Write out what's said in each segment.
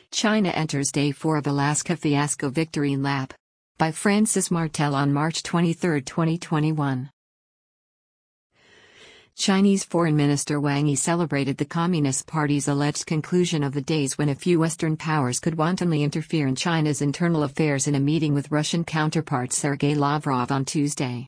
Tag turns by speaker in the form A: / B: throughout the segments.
A: China enters Day 4 of Alaska Fiasco Victory Lap. By Francis Martel on March 23, 2021. Chinese Foreign Minister Wang Yi celebrated the Communist Party's alleged conclusion of the days when a few Western powers could wantonly interfere in China's internal affairs in a meeting with Russian counterpart Sergei Lavrov on Tuesday.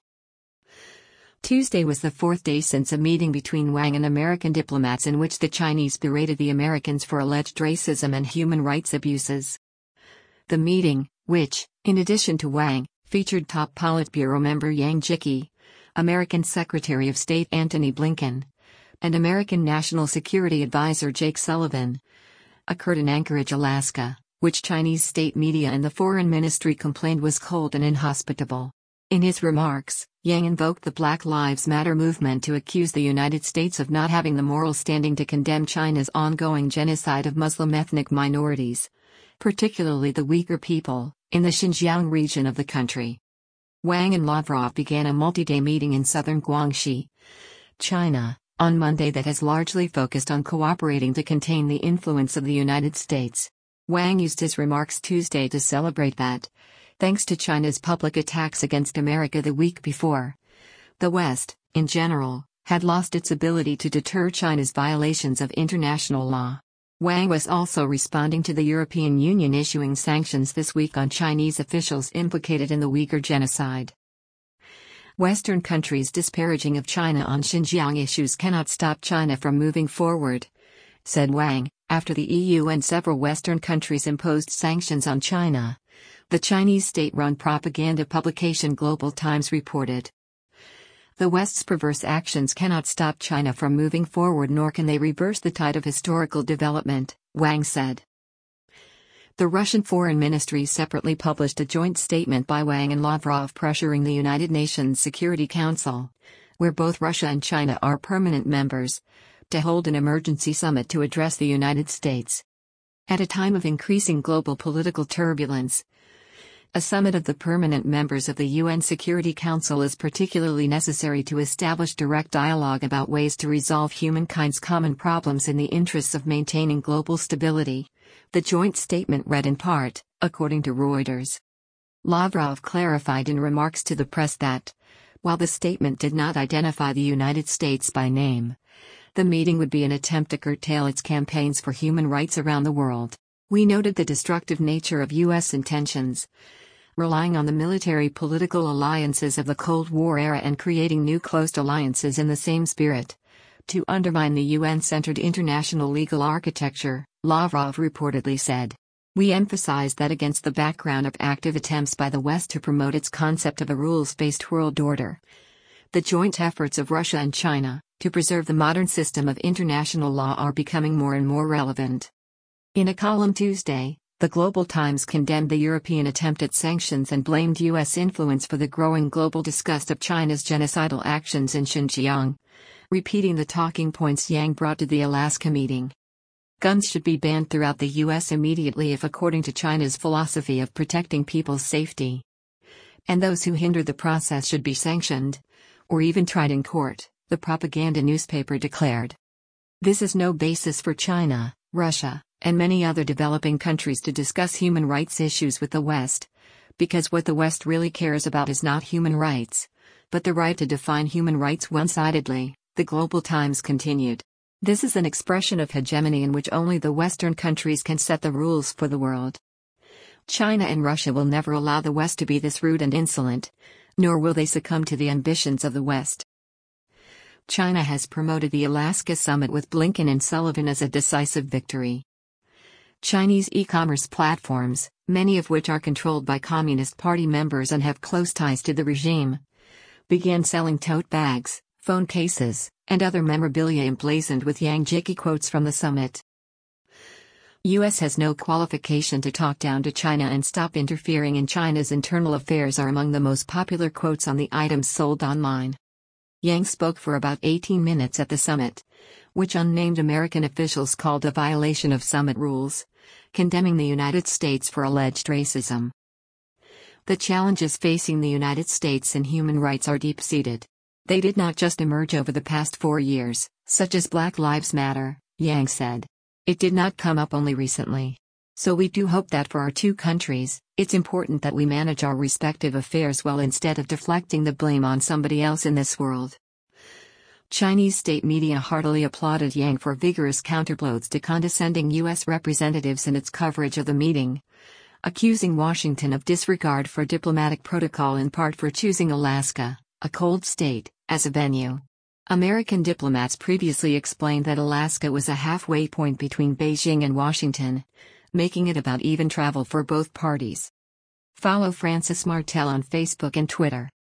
A: Tuesday was the fourth day since a meeting between Wang and American diplomats in which the Chinese berated the Americans for alleged racism and human rights abuses. The meeting, which, in addition to Wang, featured top Politburo member Yang Jiechi, American Secretary of State Antony Blinken, and American National Security Advisor Jake Sullivan, occurred in Anchorage, Alaska, which Chinese state media and the Foreign Ministry complained was cold and inhospitable. In his remarks, Yang invoked the Black Lives Matter movement to accuse the United States of not having the moral standing to condemn China's ongoing genocide of Muslim ethnic minorities, particularly the Uyghur people, in the Xinjiang region of the country. Wang and Lavrov began a multi-day meeting in southern Guangxi, China, on Monday that has largely focused on cooperating to contain the influence of the United States. Wang used his remarks Tuesday to celebrate that, thanks to China's public attacks against America the week before, the West, in general, had lost its ability to deter China's violations of international law. Wang was also responding to the European Union issuing sanctions this week on Chinese officials implicated in the Uyghur genocide. Western countries disparaging of China on Xinjiang issues cannot stop China from moving forward, said Wang, after the EU and several Western countries imposed sanctions on China. The Chinese state-run propaganda publication Global Times reported. The West's perverse actions cannot stop China from moving forward, nor can they reverse the tide of historical development, Wang said. The Russian Foreign Ministry separately published a joint statement by Wang and Lavrov pressuring the United Nations Security Council, where both Russia and China are permanent members, to hold an emergency summit to address the United States. At a time of increasing global political turbulence, a summit of the permanent members of the UN Security Council is particularly necessary to establish direct dialogue about ways to resolve humankind's common problems in the interests of maintaining global stability, the joint statement read in part, according to Reuters. Lavrov clarified in remarks to the press that, while the statement did not identify the United States by name, the meeting would be an attempt to curtail its campaigns for human rights around the world. We noted the destructive nature of U.S. intentions, relying on the military-political alliances of the Cold War era and creating new closed alliances in the same spirit, to undermine the UN-centered international legal architecture, Lavrov reportedly said. We emphasized that against the background of active attempts by the West to promote its concept of a rules-based world order, the joint efforts of Russia and China to preserve the modern system of international law are becoming more and more relevant. In a column Tuesday, the Global Times condemned the European attempt at sanctions and blamed U.S. influence for the growing global disgust of China's genocidal actions in Xinjiang, repeating the talking points Yang brought to the Alaska meeting. Guns should be banned throughout the U.S. immediately if according to China's philosophy of protecting people's safety. And those who hinder the process should be sanctioned, or even tried in court, the propaganda newspaper declared. This is no basis for China, Russia, and many other developing countries to discuss human rights issues with the West, because what the West really cares about is not human rights, but the right to define human rights one-sidedly, the Global Times continued. This is an expression of hegemony in which only the Western countries can set the rules for the world. China and Russia will never allow the West to be this rude and insolent, nor will they succumb to the ambitions of the West. China has promoted the Alaska summit with Blinken and Sullivan as a decisive victory. Chinese e-commerce platforms, many of which are controlled by Communist Party members and have close ties to the regime, began selling tote bags, phone cases, and other memorabilia emblazoned with Yang Jiechi quotes from the summit. U.S. has no qualification to talk down to China and stop interfering in China's internal affairs are among the most popular quotes on the items sold online. Yang spoke for about 18 minutes at the summit, which unnamed American officials called a violation of summit rules, condemning the United States for alleged racism. The challenges facing the United States in human rights are deep-seated. They did not just emerge over the past 4 years, such as Black Lives Matter, Yang said. It did not come up only recently. So we do hope that for our two countries, it's important that we manage our respective affairs well instead of deflecting the blame on somebody else in this world. Chinese state media heartily applauded Yang for vigorous counterblows to condescending U.S. representatives in its coverage of the meeting, accusing Washington of disregard for diplomatic protocol in part for choosing Alaska, a cold state, as a venue. American diplomats previously explained that Alaska was a halfway point between Beijing and Washington, making it about even travel for both parties. Follow Francis Martel on Facebook and Twitter.